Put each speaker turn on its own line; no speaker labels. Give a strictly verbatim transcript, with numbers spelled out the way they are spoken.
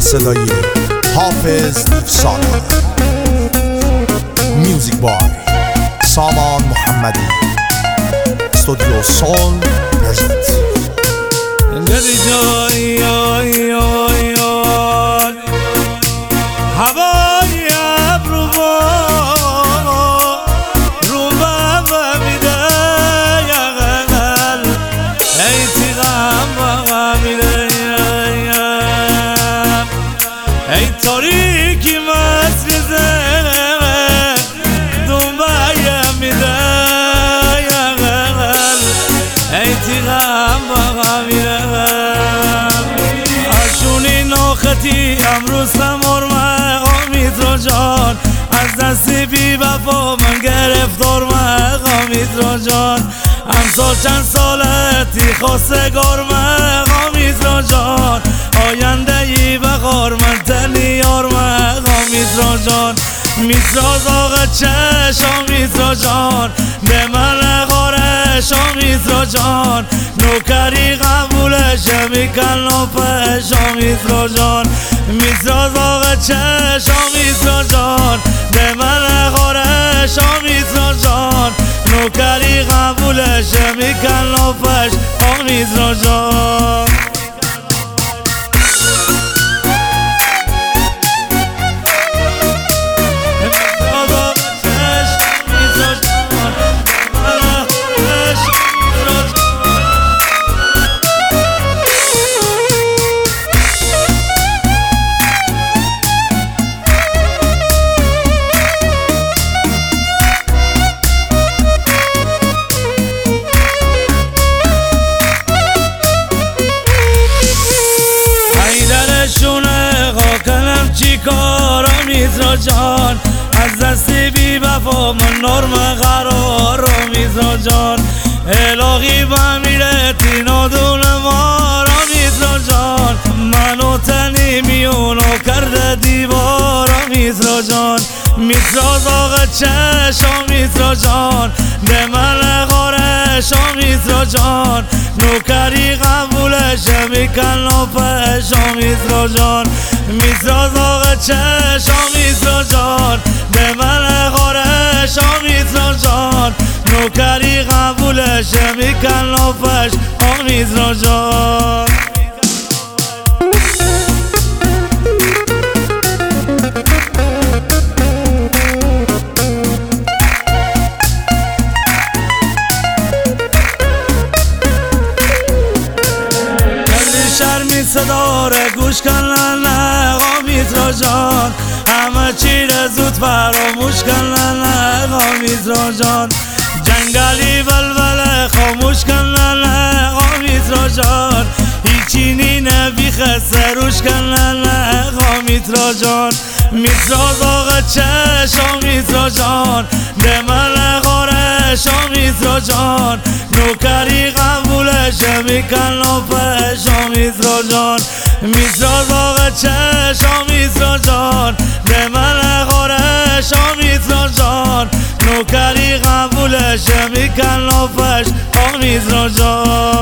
صدایی حافظ افسانه، میوزیک بای سامان محمدی، استودیو سول پرزنت.
هوای ابرو رو بابا میده یقل ای تیغم بابا میده ای تاریکی مسریزه دنبایم میده یقل ای تیغم بابا میده اشونی ناختی امروز سمارمه آمیترا جان از دستی بی وفا من گرفتار آمیترا جان امسال چند سالتی خواستگار من آمیترا جان آینده ای بغار من تنیار من آمیترا جان میترا زاغ چش آمیترا جان به من غارش آمیترا جان نوکری قبولش میکن نوپش آمیترا جان میترا زاغ چش آمیترا جان به من غارش آمیترا جان نوکری قبولش میکن نوپش آمیترا جان چی کار آمیترا جان از دستی بی وفا من نرم قرار آمیترا جان الهی بمیره تینا دون مار آمیترا جان منو تنی میونو کرده دیوار آمیترا جان میترا زاغ چش آمیترا جان به من غارش آمیترا جان نوکری قبولش میکن نوپش آمیترا جان میترا زاغ چش آمیترا جان به من غارش آمیترا جان نوکری قبولش میکن نوپش آمیترا جان شرمی صداره گوش کن آمیترا جان همه چی را زود فراموش کن آمیترا جان جنگلی بلبله خاموش کن آمیترا جان هیچی نی نبی خسته روش کن آمیترا جان میترا زاغ چش آمیترا جان به من غارش آمیترا جان نوکری قبولش میکن نوپش آمیترا جان میترا زاغ چش آمیترا جان به من غارش آمیترا جان نوکری قبولش میکن نوپش آمیترا جان